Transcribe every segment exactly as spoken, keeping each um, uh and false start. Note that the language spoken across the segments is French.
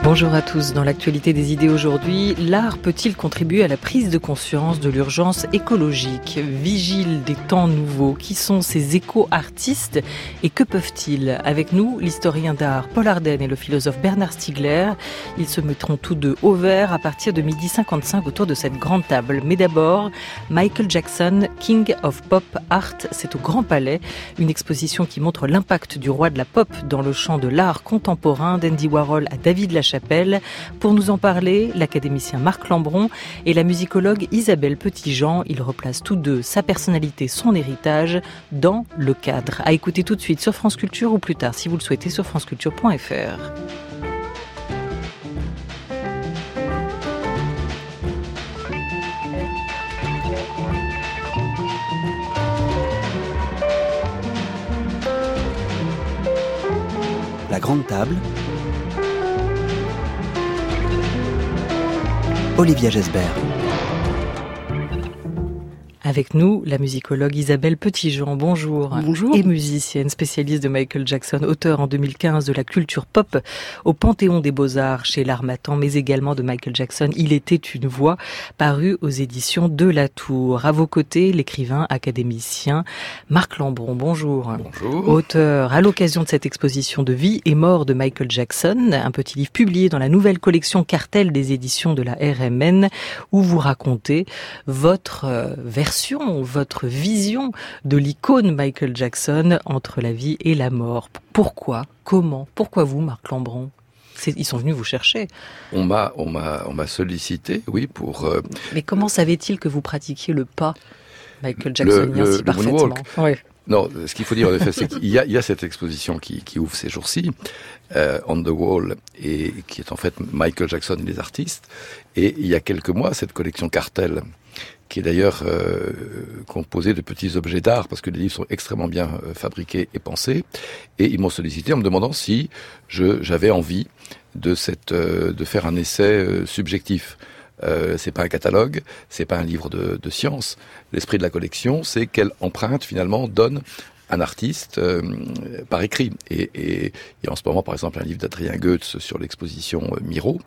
Bonjour à tous. Dans l'actualité des idées aujourd'hui, l'art peut-il contribuer à la prise de conscience de l'urgence écologique ? Vigile des temps nouveaux, qui sont ces éco-artistes et que peuvent-ils ? Avec nous, l'historien d'art Paul Ardenne et le philosophe Bernard Stiegler. Ils se mettront tous deux au vert à partir de midi cinquante-cinq autour de cette grande table. Mais d'abord, Michael Jackson, King of Pop Art, c'est au Grand Palais. Une exposition qui montre l'impact du roi de la pop dans le champ de l'art contemporain, d'Andy Warhol à David Lachapelle. Pour nous en parler, l'académicien Marc Lambron et la musicologue Isabelle Petitjean. Ils replacent tous deux sa personnalité, son héritage dans le cadre. À écouter tout de suite sur France Culture ou plus tard, si vous le souhaitez, sur franceculture point f r. La grande table. Olivia Gesbert. Avec nous, la musicologue Isabelle Petitjean. Bonjour. Bonjour. Et musicienne, spécialiste de Michael Jackson, auteur en deux mille quinze de la culture pop au Panthéon des Beaux-Arts chez l'Harmattan, mais également de Michael Jackson, Il était une voix, paru aux éditions de La Tour. À vos côtés, l'écrivain académicien Marc Lambron. Bonjour. Bonjour. Auteur à l'occasion de cette exposition de vie et mort de Michael Jackson, un petit livre publié dans la nouvelle collection Cartel des éditions de la R M N, où vous racontez votre euh, version votre vision de l'icône Michael Jackson entre la vie et la mort. Pourquoi ? Comment ? Pourquoi vous, Marc Lambron ? C'est, ils sont venus vous chercher. On m'a, on m'a, on m'a sollicité, oui, pour... Euh, Mais comment savait-il que vous pratiquiez le pas Michael Jackson le, le, si parfaitement. Oui. Non, ce qu'il faut dire en effet, c'est qu'il y a, il y a cette exposition qui, qui ouvre ces jours-ci, euh, On the Wall, et qui est en fait Michael Jackson et les artistes. Et il y a quelques mois, cette collection Cartel, qui est d'ailleurs euh, composée de petits objets d'art, parce que les livres sont extrêmement bien euh, fabriqués et pensés. Et ils m'ont sollicité en me demandant si je, j'avais envie de, cette, euh, de faire un essai euh, subjectif. Euh, c'est pas un catalogue, c'est pas un livre de, de science. L'esprit de la collection, c'est quelle empreinte finalement donne un artiste euh, par écrit. Et, et, et en ce moment, par exemple, un livre d'Adrien Goetz sur l'exposition euh, Miro.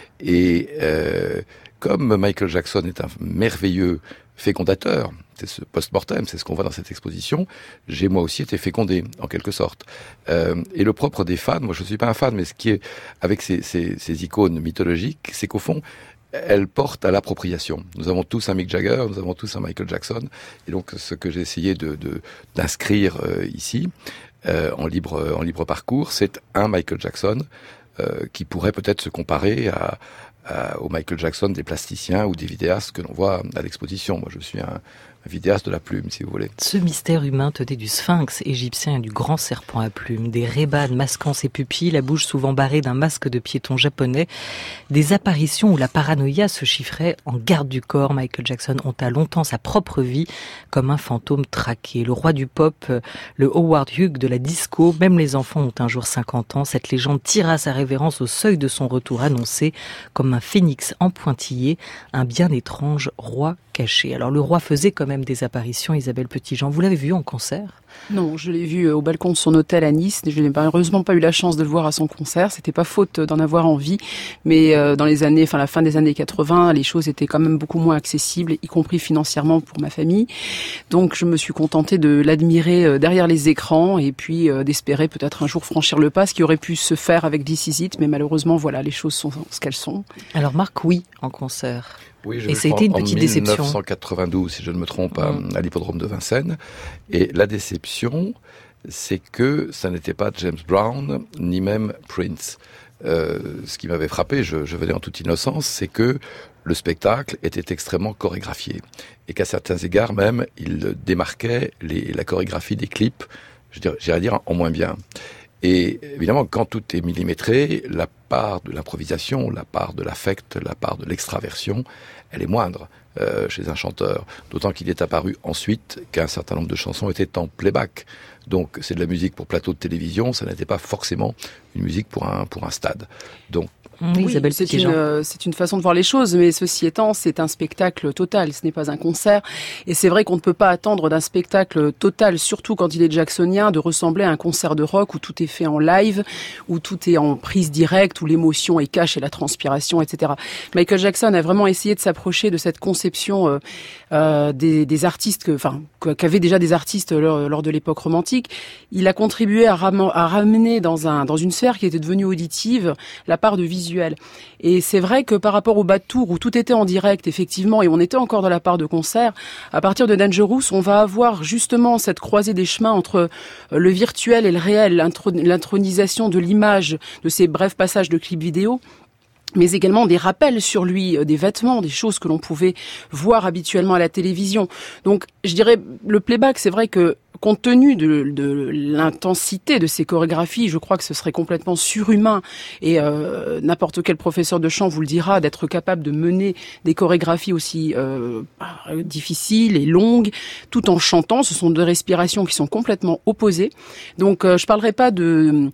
Et euh, comme Michael Jackson est un merveilleux fécondateur, c'est ce post-mortem, c'est ce qu'on voit dans cette exposition, j'ai moi aussi été fécondé, en quelque sorte. Euh, et le propre des fans, moi je ne suis pas un fan, mais ce qui est avec ces, ces, ces icônes mythologiques, c'est qu'au fond, elles portent à l'appropriation. Nous avons tous un Mick Jagger, nous avons tous un Michael Jackson, et donc ce que j'ai essayé de, de, d'inscrire euh, ici, euh, en libre, en libre parcours, c'est un Michael Jackson euh, qui pourrait peut-être se comparer à Euh, au Michael Jackson des plasticiens ou des vidéastes que l'on voit à l'exposition. Moi, je suis un, un vidéaste de la plume, si vous voulez. Ce mystère humain tenait du sphinx égyptien et du grand serpent à plumes, des rébades masquant ses pupilles, la bouche souvent barrée d'un masque de piéton japonais, des apparitions où la paranoïa se chiffrait en garde du corps. Michael Jackson honta longtemps sa propre vie comme un fantôme traqué. Le roi du pop, le Howard Hughes de la disco, même les enfants ont un jour cinquante ans. Cette légende tira sa révérence au seuil de son retour annoncé comme un phénix en pointillé, un bien étrange roi caché. Alors le roi faisait quand même des apparitions, Isabelle Petitjean. Vous l'avez vu en concert ? Non, je l'ai vu au balcon de son hôtel à Nice. Je n'ai malheureusement pas eu la chance de le voir à son concert. C'était pas faute d'en avoir envie, mais euh, dans les années, enfin la fin des années quatre-vingts, les choses étaient quand même beaucoup moins accessibles, y compris financièrement pour ma famille. Donc je me suis contentée de l'admirer euh, derrière les écrans et puis euh, d'espérer peut-être un jour franchir le pas, ce qui aurait pu se faire avec This Is It, mais malheureusement voilà, les choses sont ce qu'elles sont. Alors Marc, oui, en concert. Oui, je et ça a été une petite déception. En dix-neuf cent quatre-vingt-douze, si je ne me trompe, mmh. à l'hippodrome de Vincennes. Et la déception, c'est que ça n'était pas James Brown, ni même Prince. Euh, ce qui m'avait frappé, je, je venais en toute innocence, c'est que le spectacle était extrêmement chorégraphié. Et qu'à certains égards même, il démarquait les, la chorégraphie des clips, je dirais, j'irais dire en moins bien. Et évidemment, quand tout est millimétré, la part de l'improvisation, la part de l'affect, la part de l'extraversion, elle est moindre. euh, chez un chanteur. D'autant qu'il est apparu ensuite qu'un certain nombre de chansons étaient en playback. Donc c'est de la musique pour plateau de télévision, ça n'était pas forcément une musique pour un, pour un stade. Donc Oui, Isabelle c'est une, euh, c'est une façon de voir les choses, mais ceci étant, c'est un spectacle total, ce n'est pas un concert. Et c'est vrai qu'on ne peut pas attendre d'un spectacle total, surtout quand il est jacksonien, de ressembler à un concert de rock où tout est fait en live, où tout est en prise directe, où l'émotion est cash et la transpiration, et cetera. Michael Jackson a vraiment essayé de s'approcher de cette conception euh, euh, des, des artistes, que, enfin, qu'avaient déjà des artistes lors, lors de l'époque romantique. Il a contribué à, ram- à ramener dans, un, dans une sphère qui était devenue auditive la part de vision. Et c'est vrai que par rapport au bas de tour où tout était en direct, effectivement, et on était encore dans la part de concert, à partir de Dangerous, on va avoir justement cette croisée des chemins entre le virtuel et le réel, l'intronisation de l'image, de ces brefs passages de clips vidéo, mais également des rappels sur lui, des vêtements, des choses que l'on pouvait voir habituellement à la télévision. Donc, je dirais, le playback, c'est vrai que compte tenu de, de l'intensité de ces chorégraphies, je crois que ce serait complètement surhumain. Et euh, n'importe quel professeur de chant vous le dira, d'être capable de mener des chorégraphies aussi euh, difficiles et longues, tout en chantant. Ce sont deux respirations qui sont complètement opposées. Donc, euh, je parlerai pas de,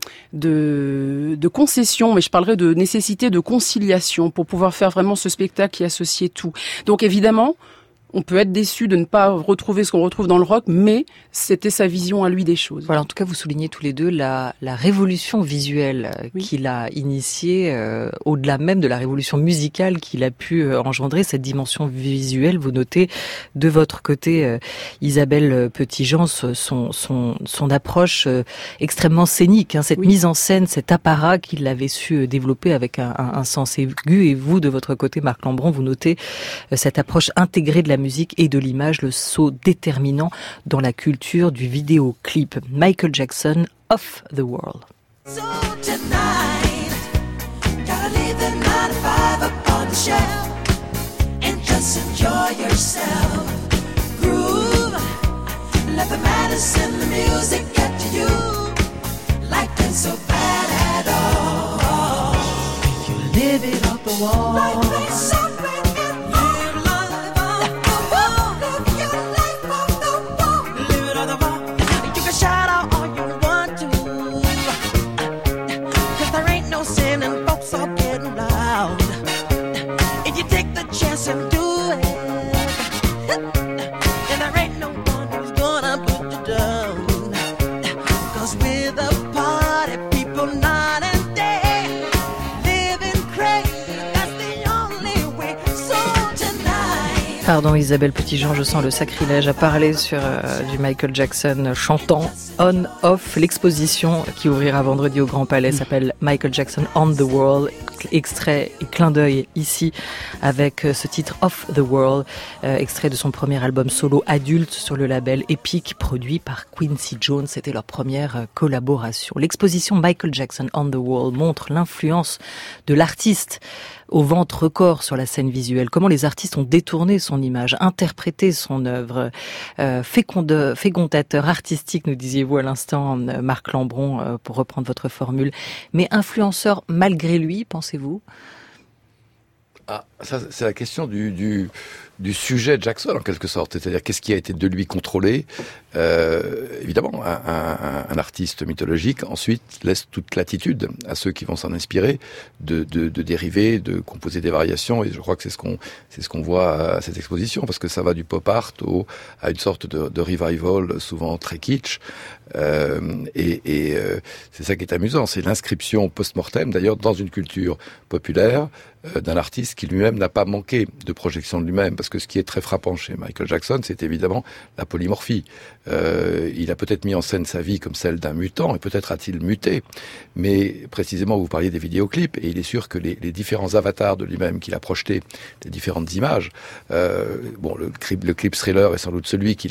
de, de concession, mais je parlerai de nécessité de conciliation pour pouvoir faire vraiment ce spectacle qui associait tout. Donc, évidemment, on peut être déçu de ne pas retrouver ce qu'on retrouve dans le rock, mais c'était sa vision à lui des choses. Voilà, en tout cas, vous soulignez tous les deux la, la révolution visuelle oui. qu'il a initiée, euh, au-delà même de la révolution musicale qu'il a pu euh, engendrer, cette dimension visuelle. Vous notez de votre côté, euh, Isabelle Petitjean, son, son, son approche euh, extrêmement scénique, hein, cette oui. mise en scène, cet apparat qu'il avait su développer avec un, un, un sens aigu. Et vous, de votre côté, Marc Lambron, vous notez euh, cette approche intégrée de la musique et de l'image, le saut déterminant dans la culture du vidéoclip. Michael Jackson, Off the World. So tonight, gotta leave the nine to five up on the shelf and just enjoy yourself. Groove, let the medicine, the music get to you. Life ain't so bad at all. You live it off the wall. Life ain't so Pardon Isabelle Petitjean, je sens le sacrilège à parler sur euh, du Michael Jackson chantant On Off. L'exposition qui ouvrira vendredi au Grand Palais s'appelle Michael Jackson On the World. Extrait et clin d'œil ici avec ce titre Off the World, euh, extrait de son premier album solo adulte sur le label Epic, produit par Quincy Jones. C'était leur première collaboration. L'exposition Michael Jackson On the World montre l'influence de l'artiste au ventre corps sur la scène visuelle. Comment les artistes ont détourné son image, interprété son œuvre. Euh, féconde, fécondateur artistique, nous disiez-vous à l'instant, Marc Lambron, euh, pour reprendre votre formule. Mais influenceur malgré lui, pensez-vous ? Ah, ça, c'est la question du, du, du sujet Jackson, en quelque sorte. C'est-à-dire, qu'est-ce qui a été de lui contrôlé ? euh, Évidemment, un, un, un artiste mythologique, ensuite, laisse toute latitude à ceux qui vont s'en inspirer de, de, de dériver, de composer des variations. Et je crois que c'est ce qu'on, c'est ce qu'on voit à cette exposition, parce que ça va du pop art au, à une sorte de, de revival, souvent très kitsch. Euh, et et euh, c'est ça qui est amusant, c'est l'inscription post-mortem, d'ailleurs, dans une culture populaire, euh, d'un artiste qui lui-même n'a pas manqué de projection de lui-même, parce que ce qui est très frappant chez Michael Jackson, c'est évidemment la polymorphie. Euh, il a peut-être mis en scène sa vie comme celle d'un mutant, et peut-être a-t-il muté, mais précisément, vous parliez des vidéoclips, et il est sûr que les, les différents avatars de lui-même qu'il a projetés, les différentes images, euh, bon, le clip, le clip Thriller est sans doute celui qu'il a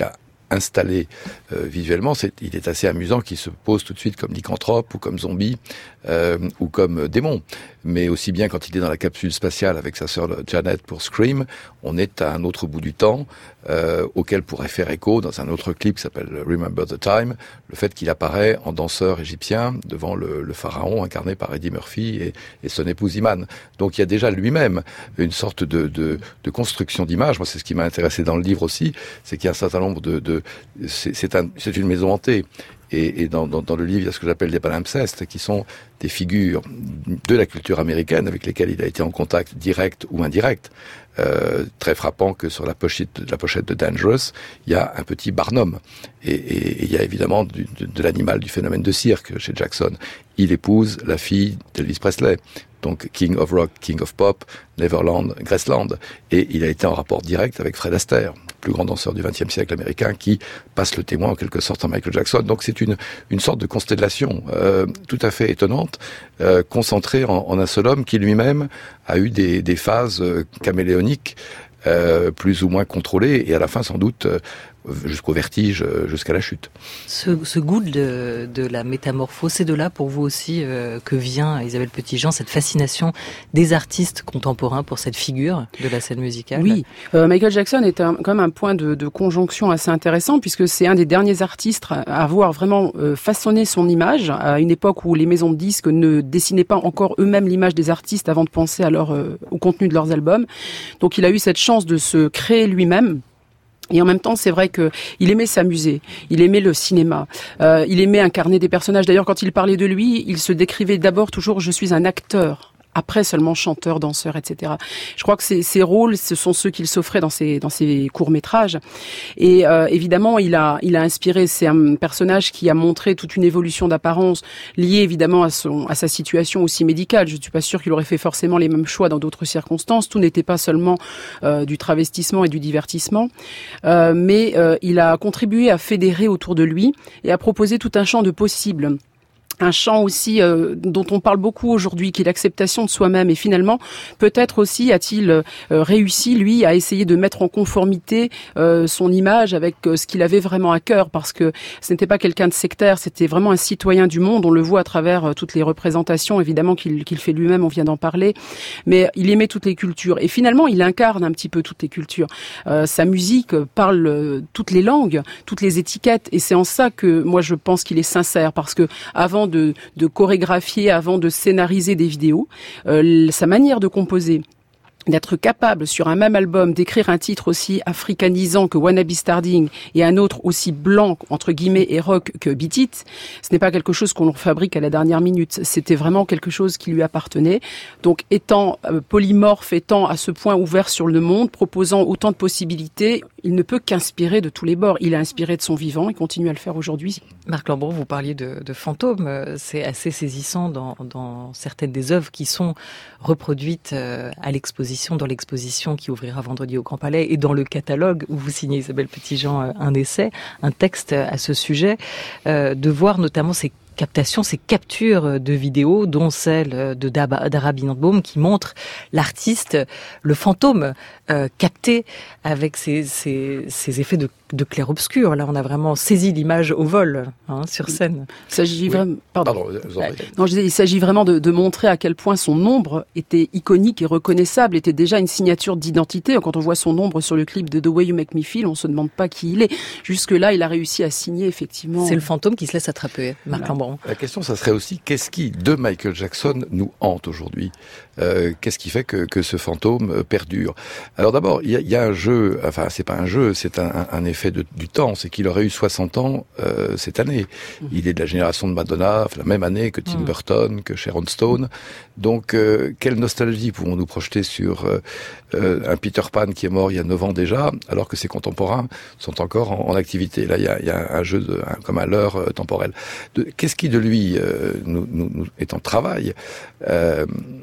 installé euh, visuellement, c'est, il est assez amusant qu'il se pose tout de suite comme lycanthrope ou comme zombie euh, ou comme démon. Mais aussi bien quand il est dans la capsule spatiale avec sa sœur Janet pour Scream, on est à un autre bout du temps euh, auquel pourrait faire écho dans un autre clip qui s'appelle Remember the Time, le fait qu'il apparaît en danseur égyptien devant le, le pharaon incarné par Eddie Murphy et, et son épouse Iman. Donc il y a déjà lui-même une sorte de, de, de construction d'image. Moi, c'est ce qui m'a intéressé dans le livre aussi, c'est qu'il y a un certain nombre de... de c'est, c'est, un, c'est une maison hantée. Et, et dans, dans, dans le livre, il y a ce que j'appelle des palimpsestes, qui sont des figures de la culture américaine avec lesquelles il a été en contact direct ou indirect. Euh, très frappant que sur la pochette, la pochette de Dangerous, il y a un petit Barnum. Et, et, et il y a évidemment du, de, de l'animal du phénomène de cirque chez Jackson. Il épouse la fille d'Elvis Presley. Donc King of Rock, King of Pop, Neverland, Graceland. Et il a été en rapport direct avec Fred Astaire, plus grand danseur du vingtième siècle américain, qui passe le témoin en quelque sorte à Michael Jackson. Donc c'est une une sorte de constellation euh, tout à fait étonnante, euh, concentrée en, en un seul homme qui lui-même a eu des, des phases euh, caméléoniques, euh, plus ou moins contrôlées, et à la fin sans doute euh, jusqu'au vertige, jusqu'à la chute. Ce, ce goût de, de la métamorphose, c'est de là pour vous aussi euh, que vient, Isabelle Petitjean, cette fascination des artistes contemporains pour cette figure de la scène musicale? Oui, euh, Michael Jackson est un, quand même un point de, de conjonction assez intéressant, puisque c'est un des derniers artistes à avoir vraiment euh, façonné son image, à une époque où les maisons de disques ne dessinaient pas encore eux-mêmes l'image des artistes avant de penser à leur, euh, au contenu de leurs albums. Donc il a eu cette chance de se créer lui-même. Et en même temps, c'est vrai que il aimait s'amuser, il aimait le cinéma, euh, il aimait incarner des personnages. D'ailleurs, quand il parlait de lui, il se décrivait d'abord toujours « je suis un acteur ». Après seulement chanteur, danseur, et cetera. Je crois que ces, ces rôles, ce sont ceux qu'il s'offrait dans ses dans ses courts métrages. Et euh, évidemment, il a il a inspiré. C'est un personnage qui a montré toute une évolution d'apparence liée évidemment à son à sa situation aussi médicale. Je ne suis pas sûre qu'il aurait fait forcément les mêmes choix dans d'autres circonstances. Tout n'était pas seulement euh, du travestissement et du divertissement, euh, mais euh, il a contribué à fédérer autour de lui et à proposer tout un champ de possibles. Un champ aussi euh, dont on parle beaucoup aujourd'hui, qui est l'acceptation de soi-même. Et finalement, peut-être aussi a-t-il euh, réussi, lui, à essayer de mettre en conformité euh, son image avec euh, ce qu'il avait vraiment à cœur, parce que ce n'était pas quelqu'un de sectaire, c'était vraiment un citoyen du monde. On le voit à travers euh, toutes les représentations, évidemment, qu'il, qu'il fait lui-même, on vient d'en parler. Mais il aimait toutes les cultures. Et finalement, il incarne un petit peu toutes les cultures. Euh, sa musique parle euh, toutes les langues, toutes les étiquettes. Et c'est en ça que moi, je pense qu'il est sincère, parce que avant De, de chorégraphier, avant de scénariser des vidéos, euh, sa manière de composer, d'être capable sur un même album d'écrire un titre aussi africanisant que Wanna Be Starting et un autre aussi blanc entre guillemets et rock que Beat It, ce n'est pas quelque chose qu'on fabrique à la dernière minute. C'était vraiment quelque chose qui lui appartenait. Donc étant euh, polymorphe, étant à ce point ouvert sur le monde, proposant autant de possibilités, il ne peut qu'inspirer de tous les bords. Il a inspiré de son vivant et continue à le faire aujourd'hui. Marc Lambron, vous parliez de, de fantômes. C'est assez saisissant dans, dans certaines des œuvres qui sont reproduites à l'exposition, dans l'exposition qui ouvrira vendredi au Grand Palais et dans le catalogue où vous signez, Isabelle Petitjean, un essai, un texte à ce sujet, euh, de voir notamment ces captations, ces captures de vidéos, dont celle de Dara Birnbaum, qui montre l'artiste, le fantôme, euh, capté avec ces, ces, ces effets de, de clair-obscur. Là, on a vraiment saisi l'image au vol, hein, sur scène. Il s'agit oui. vraiment, pardon. Pardon, vous en prie. Non, je disais, il s'agit vraiment de, de montrer à quel point son ombre était iconique et reconnaissable, était déjà une signature d'identité. Quand on voit son ombre sur le clip de The Way You Make Me Feel, on se demande pas qui il est. Jusque-là, il a réussi à signer, effectivement. C'est le fantôme qui se laisse attraper, Marc Lambron. La question, ça serait aussi, qu'est-ce qui, de Michael Jackson, nous hante aujourd'hui ? euh, Qu'est-ce qui fait que, que ce fantôme perdure ? Alors d'abord, il y a, y a un jeu, enfin, c'est pas un jeu, c'est un, un effet de, du temps, c'est qu'il aurait eu soixante ans euh, cette année. Mmh. Il est de la génération de Madonna, la même année que Tim mmh. Burton, que Sharon Stone. Donc, euh, quelle nostalgie pouvons-nous projeter sur euh, euh, un Peter Pan qui est mort il y a neuf ans déjà, alors que ses contemporains sont encore en, en activité. Là, il y a, y a un jeu de, un, comme un leurre euh, temporel. De, qu'est-ce qui de lui euh, nous, nous, nous est en travail euh, pour parler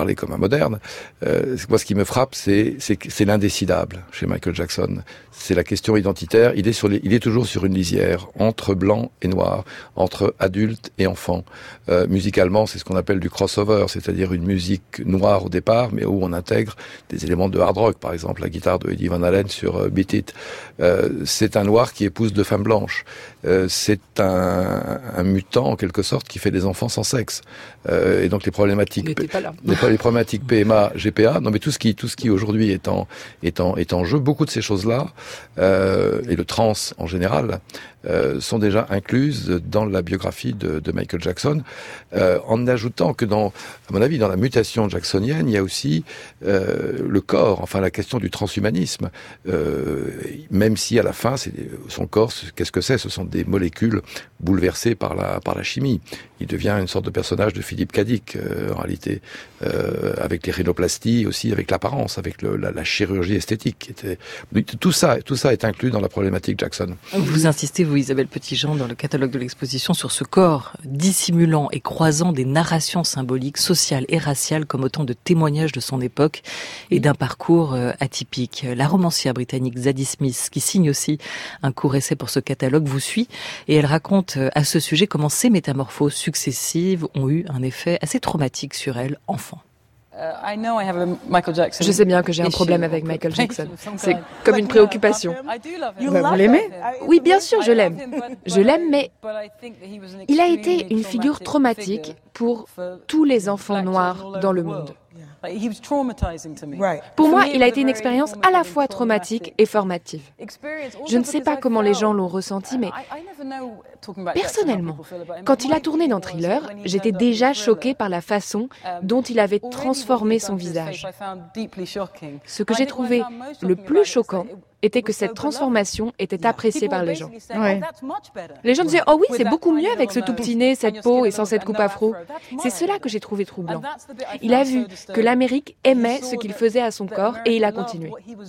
parler comme un moderne. Euh, moi, ce qui me frappe, c'est, c'est, c'est l'indécidable chez Michael Jackson. C'est la question identitaire. Il est sur les, il est toujours sur une lisière entre blanc et noir, entre adultes et enfants. Euh, musicalement, c'est ce qu'on appelle du crossover, c'est-à-dire une musique noire au départ, mais où on intègre des éléments de hard rock, par exemple la guitare de Eddie Van Halen sur euh, Beat It. Euh, c'est un noir qui épouse deux femmes blanches. Euh, c'est un, un mutant en quelque sorte qui fait des enfants sans sexe. Euh, et donc les problématiques, les, les problématiques P M A, G P A, non mais tout ce qui, tout ce qui aujourd'hui est en, est en, est en jeu, beaucoup de ces choses-là, euh, et le trans en général, euh, sont déjà incluses dans la biographie de, de Michael Jackson, euh, en ajoutant que dans, à mon avis, dans la mutation jacksonienne, il y a aussi euh, le corps, enfin la question du transhumanisme, euh, même si à la fin, c'est son corps, qu'est-ce que c'est? Ce sont des molécules bouleversées par la par la chimie. Il devient une sorte de personnage de Philippe Cadic, euh, en réalité, euh, avec les rhinoplasties, aussi avec l'apparence, avec le, la, la chirurgie esthétique. Qui était... Tout ça, tout ça est inclus dans la problématique Jackson. Vous insistez, vous, Isabelle Petitjean, dans le catalogue de l'exposition, sur ce corps dissimulant et croisant des narrations symboliques, sociales et raciales, comme autant de témoignages de son époque et d'un parcours euh, atypique. La romancière britannique Zadie Smith, qui signe aussi un court essai pour ce catalogue, vous suit et elle raconte euh, à ce sujet comment ces métamorphoses successives ont eu un effet assez traumatique sur elle, enfant. Je sais bien que j'ai un problème avec Michael Jackson. C'est comme une préoccupation. Vous l'aimez ? Oui, bien sûr, je l'aime. Je l'aime, mais il a été une figure traumatique pour tous les enfants noirs dans le monde. Pour moi, il a été une expérience à la fois traumatique et formative. Je ne sais pas comment les gens l'ont ressenti, mais personnellement, quand il a tourné dans Thriller, j'étais déjà choquée par la façon dont il avait transformé son visage. Ce que j'ai trouvé le plus choquant était que cette transformation était appréciée par les gens. Ouais. Les gens disaient « Oh oui, c'est beaucoup mieux avec ce tout petit nez, cette peau et sans cette coupe afro. » C'est cela que j'ai trouvé troublant. Il a vu que l'Amérique aimait ce qu'il faisait à son corps et il a continué.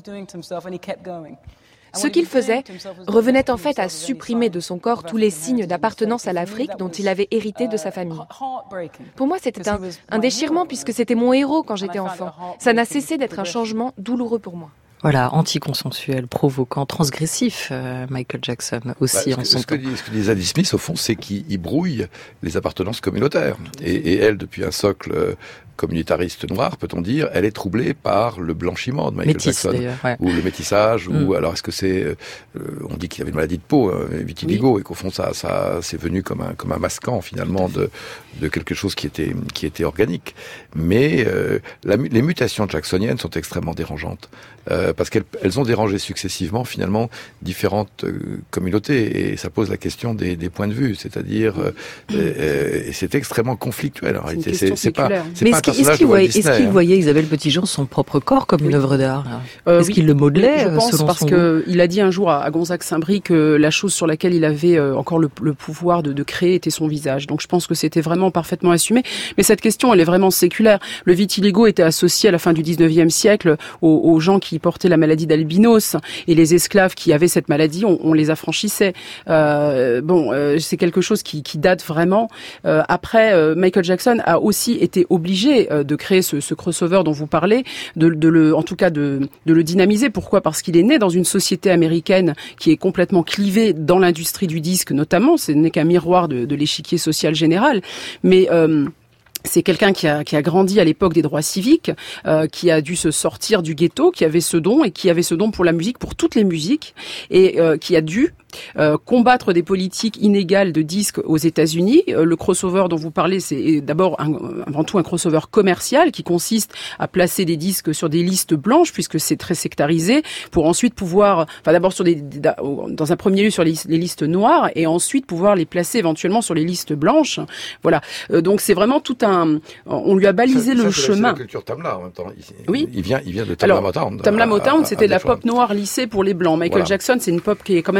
Ce qu'il faisait revenait en fait à supprimer de son corps tous les signes d'appartenance à l'Afrique dont il avait hérité de sa famille. Pour moi, c'était un, un déchirement puisque c'était mon héros quand j'étais enfant. Ça n'a cessé d'être un changement douloureux pour moi. Voilà, anticonsensuel, provoquant, transgressif, euh, Michael Jackson aussi bah, en ce son que, temps. Ce que dit Zadie Smith, au fond, c'est qu'il brouille les appartenances communautaires. Et, et elle, depuis un socle communautariste noir, peut-on dire, elle est troublée par le blanchiment de Michael Métis, Jackson, ouais. ou le métissage, mm. ou alors est-ce que c'est, euh, on dit qu'il avait une maladie de peau, euh, vitiligo, oui. Et qu'au fond ça, ça, c'est venu comme un comme un masquant finalement de de quelque chose qui était qui était organique. Mais euh, la, les mutations jacksoniennes sont extrêmement dérangeantes euh, parce qu'elles elles ont dérangé successivement finalement différentes euh, communautés et ça pose la question des, des points de vue, c'est-à-dire euh, euh, et c'est extrêmement conflictuel en c'est réalité. C'est, c'est pas c'est Mais pas est-ce qu'il, est-ce qu'il voyait, est-ce qu'il voyait Isabelle Petitjean son propre corps comme oui. une œuvre d'art là euh, Est-ce oui. qu'il le modelait Je pense selon parce son que il a dit un jour à, à Gonzague Saint-Brie que la chose sur laquelle il avait euh, encore le, le pouvoir de, de créer était son visage. Donc je pense que c'était vraiment parfaitement assumé. Mais cette question, elle est vraiment séculaire. Le vitiligo était associé à la fin du dix-neuvième siècle aux, aux gens qui portaient la maladie d'albinos et les esclaves qui avaient cette maladie, on, on les affranchissait. Euh, bon, euh, c'est quelque chose qui, qui date vraiment. Euh, après, euh, Michael Jackson a aussi été obligé euh, de créer ce, ce crossover dont vous parlez, de, de le, en tout cas de, de le dynamiser. Pourquoi ? Parce qu'il est né dans une société américaine qui est complètement clivée dans l'industrie du disque notamment. Ce n'est qu'un miroir de, de l'échiquier social général. Mais euh, c'est quelqu'un qui a, qui a grandi à l'époque des droits civiques, euh, qui a dû se sortir du ghetto, qui avait ce don et qui avait ce don pour la musique, pour toutes les musiques, et euh, qui a dû Euh, combattre des politiques inégales de disques aux États-Unis. Euh, le crossover dont vous parlez, c'est d'abord un, avant tout un crossover commercial qui consiste à placer des disques sur des listes blanches puisque c'est très sectarisé, pour ensuite pouvoir, enfin d'abord sur des, dans un premier lieu sur les, les listes noires et ensuite pouvoir les placer éventuellement sur les listes blanches. Voilà. Euh, donc c'est vraiment tout un, on lui a balisé ça, le ça, chemin. C'est la culture Tamla en même temps. Il, oui. Il vient, il vient de Tamla Motown. Tamla Motown, c'était à, à de la pop noire lissée pour les blancs. Michael voilà. Jackson, c'est une pop qui est quand même beaucoup plus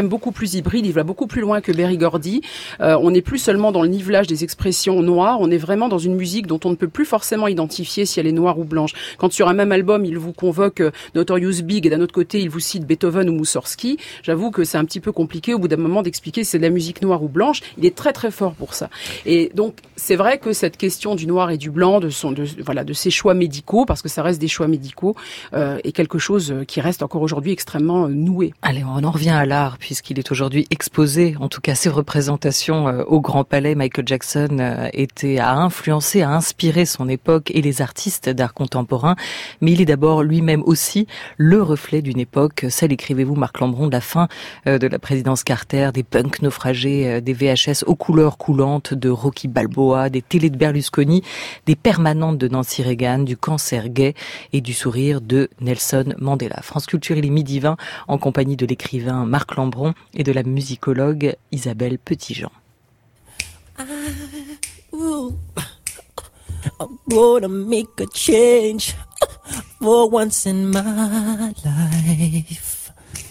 plus hybride, il va beaucoup plus loin que Berry Gordy. Euh, on n'est plus seulement dans le nivelage des expressions noires, on est vraiment dans une musique dont on ne peut plus forcément identifier si elle est noire ou blanche. Quand sur un même album, il vous convoque Notorious Big et d'un autre côté, il vous cite Beethoven ou Moussorgsky, j'avoue que c'est un petit peu compliqué au bout d'un moment d'expliquer si c'est de la musique noire ou blanche. Il est très très fort pour ça. Et donc, c'est vrai que cette question du noir et du blanc, de son, de, voilà, de ces choix médicaux, parce que ça reste des choix médicaux, euh, est quelque chose qui reste encore aujourd'hui extrêmement euh, noué. Allez, on en revient à l'art, puisqu'il est aujourd'hui exposé, en tout cas ses représentations euh, au Grand Palais. Michael Jackson euh, était, a influencé, a inspiré son époque et les artistes d'art contemporain, mais il est d'abord lui-même aussi le reflet d'une époque, celle, écrivez-vous Marc Lambron, de la fin euh, de la présidence Carter, des punks naufragés, euh, des V H S aux couleurs coulantes de Rocky Balboa, des télés de Berlusconi, des permanentes de Nancy Reagan, du cancer gay et du sourire de Nelson Mandela. France Culture, il est midi vingt, en compagnie de l'écrivain Marc Lambron et de la musicologue Isabelle Petitjean. I, ooh, I'm gonna make a change for once in my life.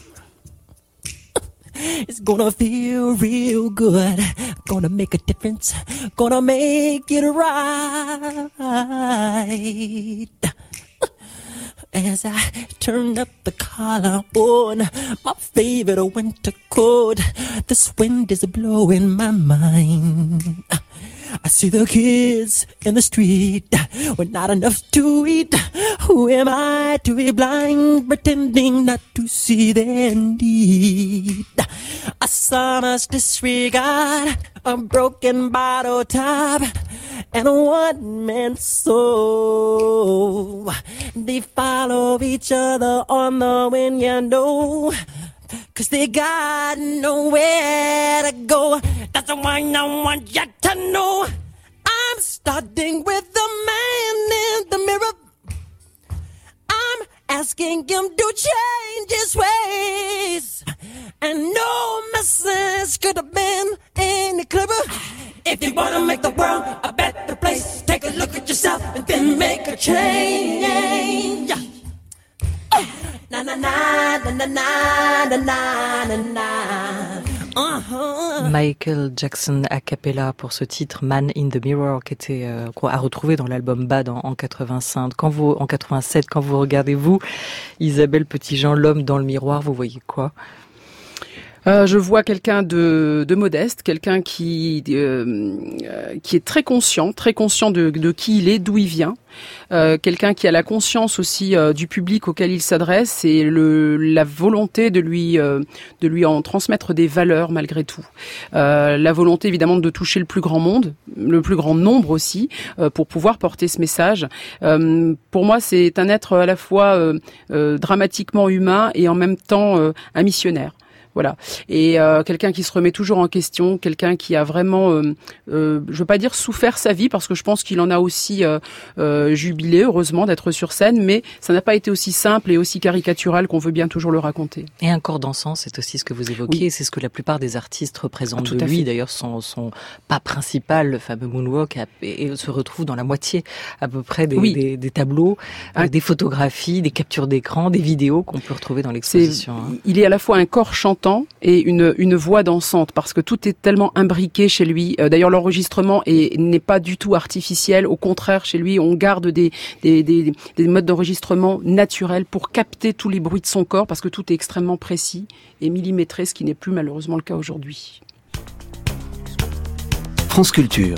It's gonna feel real good. Gonna make a difference. Gonna make it right. As I turn up the collar on my favorite winter coat, this wind is blowing my mind. I see the kids in the street with not enough to eat. Who am I to be blind, pretending not to see their need? A summer's disregard, a broken bottle top, and a one-man soul. They follow each other on the wind, you know, 'cause they got nowhere to go. That's why I want you to know I'm starting with the man in the mirror. I'm asking him to change his ways, and no message could have been any clearer. If you wanna make the world a better place, take a look at yourself and then make a change. Na na na na na na na na na. Uh-huh. Michael Jackson a cappella pour ce titre Man in the Mirror, qui était euh, à retrouver dans l'album Bad en, en quatre-vingt-cinq. Quand vous en quatre-vingt-sept, quand vous regardez vous, Isabelle Petitjean, l'homme dans le miroir, vous voyez quoi? Euh, je vois quelqu'un de, de modeste, quelqu'un qui euh, qui est très conscient, très conscient de, de qui il est, d'où il vient. Euh, quelqu'un qui a la conscience aussi euh, du public auquel il s'adresse et le, la volonté de lui euh, de lui en transmettre des valeurs malgré tout. Euh, la volonté évidemment de toucher le plus grand monde, le plus grand nombre aussi, euh, pour pouvoir porter ce message. Euh, pour moi, c'est un être à la fois euh, euh, dramatiquement humain et en même temps euh, un missionnaire. Voilà. Et euh, quelqu'un qui se remet toujours en question, quelqu'un qui a vraiment, euh, euh, je veux pas dire souffert sa vie, parce que je pense qu'il en a aussi euh, euh, jubilé, heureusement, d'être sur scène, mais ça n'a pas été aussi simple et aussi caricatural qu'on veut bien toujours le raconter. Et un corps dansant, c'est aussi ce que vous évoquiez, oui. C'est ce que la plupart des artistes représentent ah, de lui. Fait. D'ailleurs, son, son pas principal, le fameux moonwalk, et, et se retrouve dans la moitié à peu près des, oui. des, des tableaux, ah. des photographies, des captures d'écran, des vidéos qu'on peut retrouver dans l'exposition. Hein. Il est à la fois un corps chantant et une une voix dansante, parce que tout est tellement imbriqué chez lui. Euh, d'ailleurs, l'enregistrement est, n'est pas du tout artificiel. Au contraire, chez lui, on garde des des des, des modes d'enregistrement naturels pour capter tous les bruits de son corps, parce que tout est extrêmement précis et millimétré, ce qui n'est plus malheureusement le cas aujourd'hui. France Culture.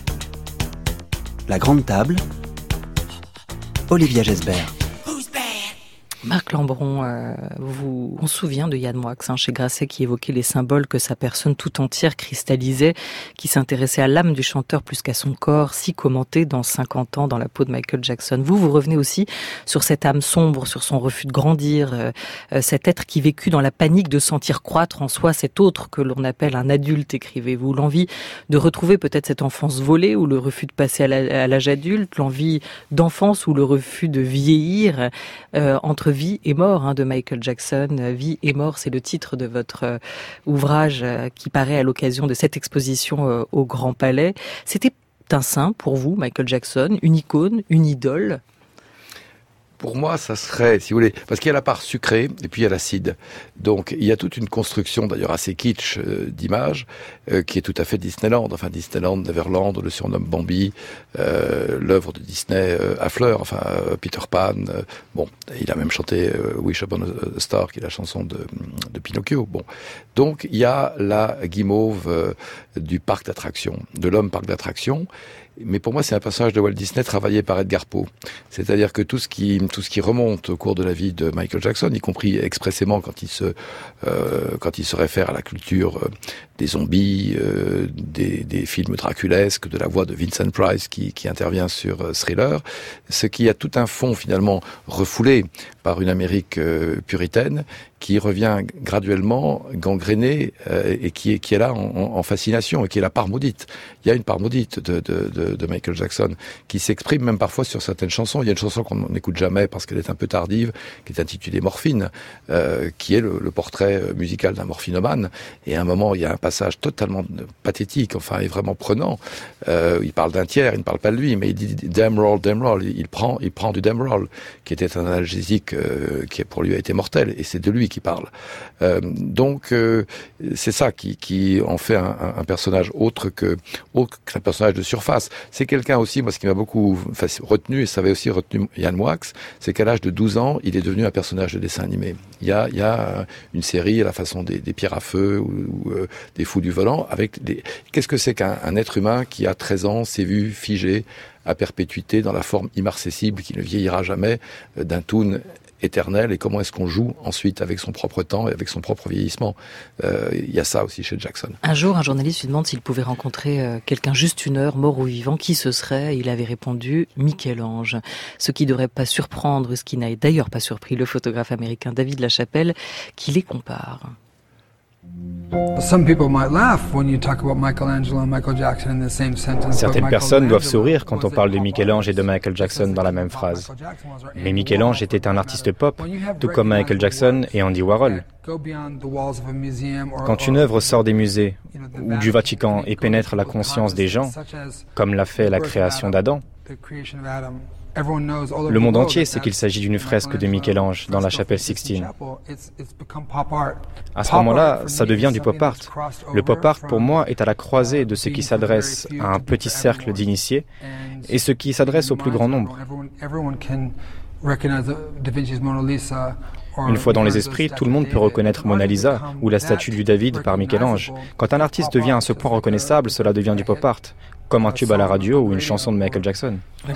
La grande table. Olivia Gesbert. Marc Lambron, euh, vous, on se souvient de Yann Moix, hein, chez Grasset, qui évoquait les symboles que sa personne tout entière cristallisait, qui s'intéressait à l'âme du chanteur plus qu'à son corps, si commenté dans cinquante ans dans la peau de Michael Jackson. Vous, vous revenez aussi sur cette âme sombre, sur son refus de grandir, euh, euh, cet être qui vécut dans la panique de sentir croître en soi cet autre que l'on appelle un adulte, écrivez-vous. L'envie de retrouver peut-être cette enfance volée ou le refus de passer à, la, à l'âge adulte, l'envie d'enfance ou le refus de vieillir, euh, entre Vie et mort hein, de Michael Jackson. Vie et mort, c'est le titre de votre euh, ouvrage euh, qui paraît à l'occasion de cette exposition euh, au Grand Palais. C'était un saint pour vous, Michael Jackson, une icône, une idole? pour moi, ça serait, si vous voulez, parce qu'il y a la part sucrée et puis il y a l'acide. Donc, il y a toute une construction, d'ailleurs assez kitsch, euh, d'images, euh, qui est tout à fait Disneyland. Enfin, Disneyland, Neverland, le surnomme Bambi, euh, l'œuvre de Disney euh, à fleurs, enfin, euh, Peter Pan. Euh, bon, il a même chanté euh, Wish Upon a Star, qui est la chanson de, de Pinocchio. Bon, donc il y a la guimauve euh, du parc d'attractions, de l'homme parc d'attractions. Mais pour moi, c'est un personnage de Walt Disney travaillé par Edgar Poe. C'est-à-dire que tout ce qui tout ce qui remonte au cours de la vie de Michael Jackson, y compris expressément quand il se euh, quand il se réfère à la culture euh, des zombies, euh, des, des films draculesques, de la voix de Vincent Price qui, qui intervient sur euh, Thriller, ce qui a tout un fond finalement refoulé par une Amérique euh, puritaine qui revient graduellement gangrénée euh, et qui est, qui est là en, en fascination et qui est la part maudite. Il y a une part maudite de, de, de, de Michael Jackson qui s'exprime même parfois sur certaines chansons. Il y a une chanson qu'on n'écoute jamais parce qu'elle est un peu tardive, qui est intitulée Morphine, euh, qui est le, le portrait musical d'un morphinomane. Et à un moment, il y a un passage totalement pathétique, enfin, et vraiment prenant. Euh, il parle d'un tiers, il ne parle pas de lui, mais il dit « damn roll, damn roll ». Il prend, il prend du damn roll, qui était un analgésique euh, qui pour lui a été mortel, et c'est de lui qui parle. Euh, donc euh, c'est ça qui, qui en fait un, un personnage autre que autre qu'un personnage de surface. C'est quelqu'un aussi, moi ce qui m'a beaucoup retenu, et ça avait aussi retenu Yann Moix, c'est qu'à l'âge de douze ans, il est devenu un personnage de dessin animé. Il y a, il y a une série à la façon des, des pierres à feu ou, ou euh, des fous du volant. Avec des... Qu'est-ce que c'est qu'un un être humain qui a treize ans s'est vu figé à perpétuité dans la forme immarcessible qui ne vieillira jamais euh, d'un toon éternel, et comment est-ce qu'on joue ensuite avec son propre temps et avec son propre vieillissement. Euh, il y a ça aussi chez Jackson. Un jour, un journaliste lui demande s'il pouvait rencontrer euh, quelqu'un juste une heure, mort ou vivant, qui ce serait. Il avait répondu Michel-Ange. Ce qui ne devrait pas surprendre, ce qui n'a d'ailleurs pas surpris le photographe américain David Lachapelle, qui les compare. Certaines personnes doivent sourire quand on parle de Michel-Ange et de Michael Jackson dans la même phrase. Mais Michel-Ange était un artiste pop, tout comme Michael Jackson et Andy Warhol. Quand une œuvre sort des musées ou du Vatican et pénètre la conscience des gens, comme l'a fait la création d'Adam, le monde entier sait qu'il s'agit d'une fresque de Michel-Ange dans la chapelle Sixtine. À ce moment-là, ça devient du pop art. Le pop art, pour moi, est à la croisée de ce qui s'adresse à un petit cercle d'initiés et ce qui s'adresse au plus grand nombre. Une fois dans les esprits, tout le monde peut reconnaître Mona Lisa ou la statue du David par Michel-Ange. Quand un artiste devient à ce point reconnaissable, cela devient du pop art, comme un tube à la radio ou une chanson de Michael Jackson.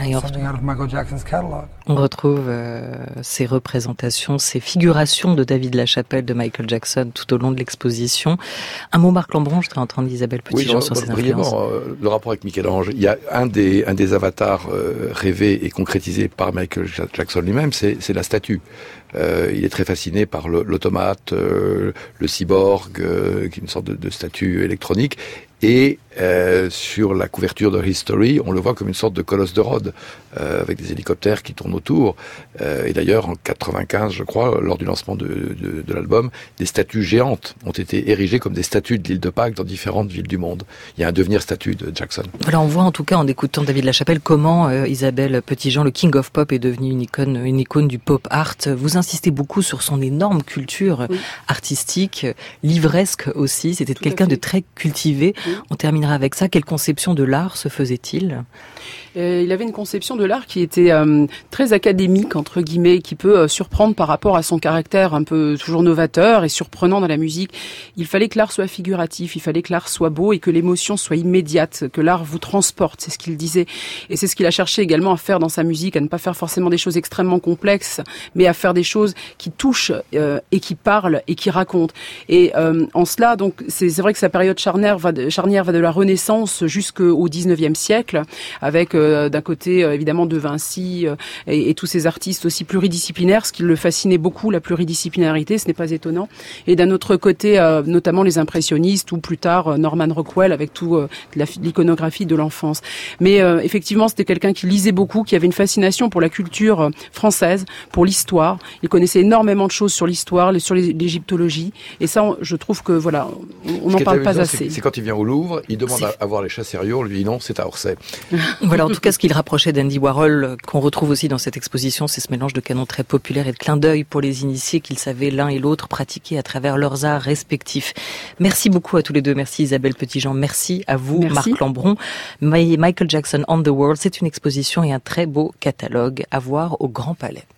On retrouve euh, ces représentations, ces figurations de David Lachapelle, de Michael Jackson tout au long de l'exposition. Un mot, Marc Lambron, je voudrais entendre Isabelle Petitjean oui, sur ces brièvement, influences. Euh, le rapport avec Michel-Ange, il y a un des, un des avatars euh, rêvés et concrétisés par Michael Jackson lui-même, c'est, c'est la statue. Euh, il est très fasciné par le, l'automate, euh, le cyborg, euh, qui est une sorte de, de statue électronique. Et euh, sur la couverture de History, on le voit comme une sorte de colosse de Rhodes, euh, avec des hélicoptères qui tournent autour. Euh, et d'ailleurs, en quatre-vingt-quinze, je crois, lors du lancement de, de, de l'album, des statues géantes ont été érigées comme des statues de l'île de Pâques dans différentes villes du monde. Il y a un devenir statue de Jackson. Voilà, on voit en tout cas, en écoutant David Lachapelle, comment euh, Isabelle Petitjean, le King of Pop, est devenu une icône, une icône du pop art. Vous insistez beaucoup sur son énorme culture oui. artistique, livresque aussi. C'était tout quelqu'un de très cultivé. Oui. On terminera avec ça. Quelle conception de l'art se faisait-il ? Euh, il avait une conception de l'art qui était euh, très académique, entre guillemets, qui peut euh, surprendre par rapport à son caractère un peu toujours novateur et surprenant dans la musique. Il fallait que l'art soit figuratif, il fallait que l'art soit beau et que l'émotion soit immédiate, que l'art vous transporte, c'est ce qu'il disait. Et c'est ce qu'il a cherché également à faire dans sa musique, à ne pas faire forcément des choses extrêmement complexes, mais à faire des choses qui touchent euh, et qui parlent et qui racontent. Et euh, en cela, donc, c'est, c'est vrai que sa période charnière va de, charnière va de la Renaissance jusqu'au dix-neuvième siècle, avec euh, d'un côté euh, évidemment de Vinci euh, et, et tous ces artistes aussi pluridisciplinaires, ce qui le fascinait beaucoup, la pluridisciplinarité, ce n'est pas étonnant. Et d'un autre côté, euh, notamment les impressionnistes ou plus tard euh, Norman Rockwell avec tout euh, la, l'iconographie de l'enfance. Mais euh, effectivement, c'était quelqu'un qui lisait beaucoup, qui avait une fascination pour la culture euh, française, pour l'histoire. Il connaissait énormément de choses sur l'histoire, sur l'égyptologie. Et ça, on, je trouve que voilà, on n'en parle pas assez. C'est, c'est quand il vient au Louvre, il demande à, à voir les Chassériaux, lui dit non, c'est à Orsay. Voilà, en tout cas, ce qu'il rapprochait d'Andy Warhol, qu'on retrouve aussi dans cette exposition, c'est ce mélange de canons très populaires et de clins d'œil pour les initiés qu'ils savaient l'un et l'autre pratiquer à travers leurs arts respectifs. Merci beaucoup à tous les deux. Merci Isabelle Petitjean. Merci à vous, merci. Marc Lambron. Michael Jackson on the World, c'est une exposition et un très beau catalogue à voir au Grand Palais.